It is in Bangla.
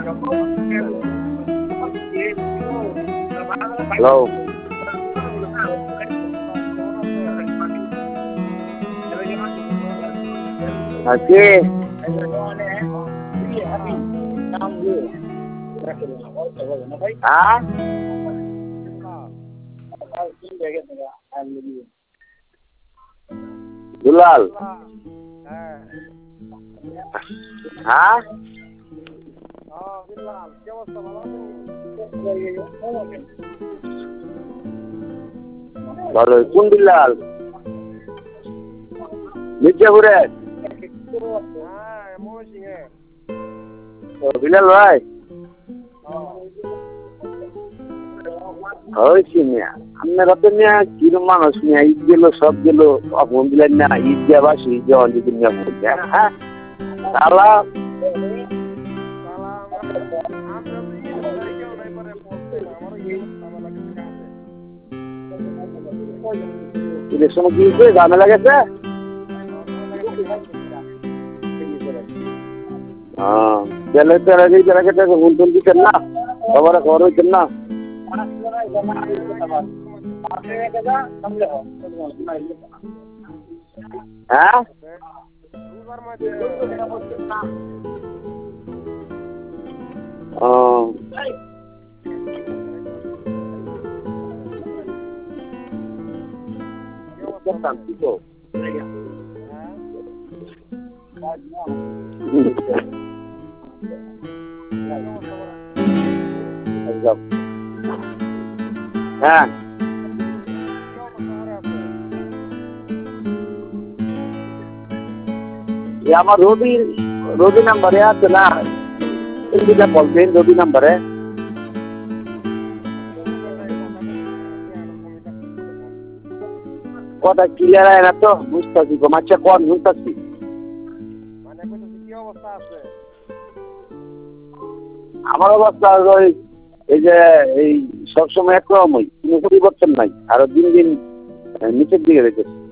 হ্যালো, কে? হ্যাঁ, দুলাল। হ্যাঁ, ভালো। কোন বিলাল? মির্জাপুরে? ও বিলাল ভাই, হয়েছি মিয়া। আপনারা তো মিয়া কিরম মানুষ মিয়া, ঈদ গেল সব গেল, আপন দিলেন না, ঈদ যাবা সেই যাওয়ান যদি মিয়া বলতে। হ্যাঁ, তালা ঈদের সময় কি হয়েছে? ঝামেলা গেছে? হ্যাঁ, গেলে তো আগে যারা গেছে হুলটুল দিতেন না, সবার খবর হইতেন না। হ্যাঁ, ও হ্যাঁ, আমার রবি নাম্বারে আছে না, বলবেন রবি নাম্বারে। কথা ক্লিয়ার হয় না তো, বুঝতেছি গো, মাচ্ছা কন শুনতেছি। আমার অবস্থা ওই এই যে এই সবসময় একরকমই, কোনো পরিবর্তন নাই, আরো দিন দিন নিচের দিকে রেখেছে।